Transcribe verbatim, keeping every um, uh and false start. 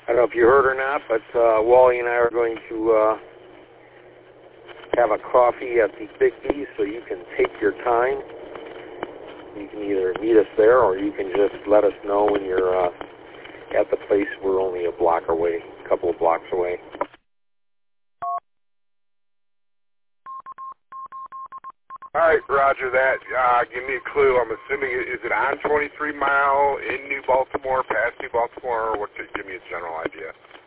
don't know if you heard or not, but uh, Wally and I are going to uh, have a coffee at the Bigby, so you can take your time. You can either meet us there, or you can just let us know when you're uh, at the place. We're only a block away, a couple of blocks away. All right, roger that. Uh, give me a clue. I'm assuming, is it on twenty-three mile, in New Baltimore, past New Baltimore, or what's it? Give me a general idea.